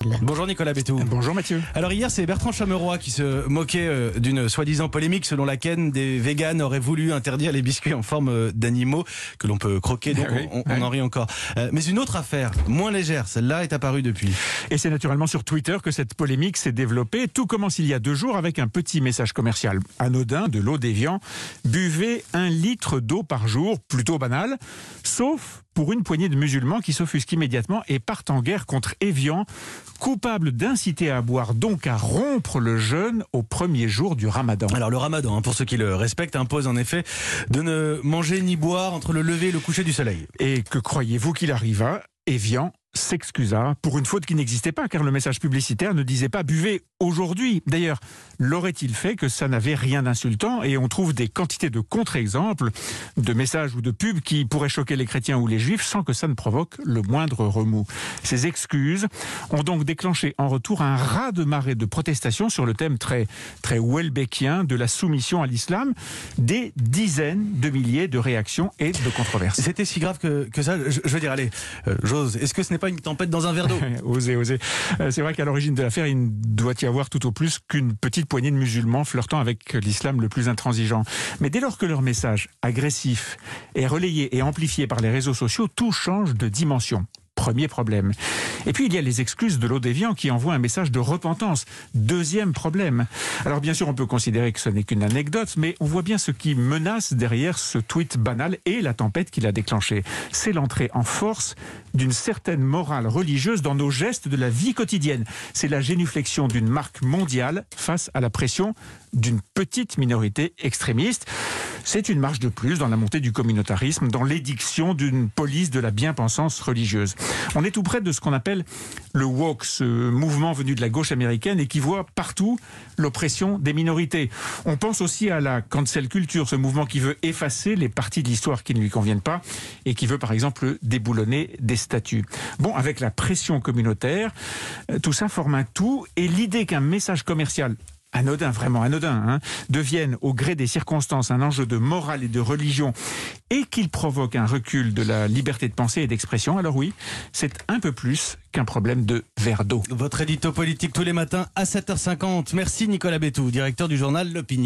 Bonjour Nicolas Bétou. Bonjour Mathieu. Alors hier c'est Bertrand Chameroy qui se moquait d'une soi-disant polémique selon laquelle des véganes auraient voulu interdire les biscuits en forme d'animaux que l'on peut croquer, donc on en rit encore. Mais une autre affaire, moins légère, celle-là est apparue depuis. Et c'est naturellement sur Twitter que cette polémique s'est développée. Tout commence il y a 2 jours avec un petit message commercial anodin de l'eau d'Évian. Buvez 1 litre d'eau par jour, plutôt banal, sauf pour une poignée de musulmans qui s'offusquent immédiatement et partent en guerre contre Évian, coupable d'inciter à boire, donc à rompre le jeûne au premier jour du ramadan. Alors le ramadan, pour ceux qui le respectent, impose en effet de ne manger ni boire entre le lever et le coucher du soleil. Et que croyez-vous qu'il arriva ? Évian s'excusa pour une faute qui n'existait pas, car le message publicitaire ne disait pas « buvez aujourd'hui ». D'ailleurs, l'aurait-il fait que ça n'avait rien d'insultant ? Et on trouve des quantités de contre-exemples, de messages ou de pubs qui pourraient choquer les chrétiens ou les juifs sans que ça ne provoque le moindre remous. Ces excuses ont donc déclenché en retour un raz-de-marée de protestations sur le thème très Houellebecquien de la soumission à l'islam, des dizaines de milliers de réactions et de controverses. C'était si grave que ça, je veux dire, allez, j'ose, est-ce que ce n'est pas une tempête dans un verre d'eau ? Osez. C'est vrai qu'à l'origine de l'affaire, il ne doit y avoir tout au plus qu'une petite poignée de musulmans flirtant avec l'islam le plus intransigeant. Mais dès lors que leur message agressif est relayé et amplifié par les réseaux sociaux, tout change de dimension. Premier problème. Et puis il y a les excuses de l'eau d'Évian qui envoient un message de repentance. Deuxième problème. Alors bien sûr on peut considérer que ce n'est qu'une anecdote, mais on voit bien ce qui menace derrière ce tweet banal et la tempête qu'il a déclenchée. C'est l'entrée en force d'une certaine morale religieuse dans nos gestes de la vie quotidienne. C'est la génuflexion d'une marque mondiale face à la pression d'une petite minorité extrémiste. C'est une marche de plus dans la montée du communautarisme, dans l'édiction d'une police de la bien-pensance religieuse. On est tout près de ce qu'on appelle le woke, ce mouvement venu de la gauche américaine et qui voit partout l'oppression des minorités. On pense aussi à la cancel culture, ce mouvement qui veut effacer les parties de l'histoire qui ne lui conviennent pas et qui veut par exemple déboulonner des statues. Bon, avec la pression communautaire, tout ça forme un tout et l'idée qu'un message commercial anodin, vraiment anodin, devienne au gré des circonstances un enjeu de morale et de religion et qu'il provoque un recul de la liberté de pensée et d'expression, alors oui, c'est un peu plus qu'un problème de verre d'eau. Votre édito politique tous les matins à 7h50. Merci Nicolas Bétou, directeur du journal L'Opinion.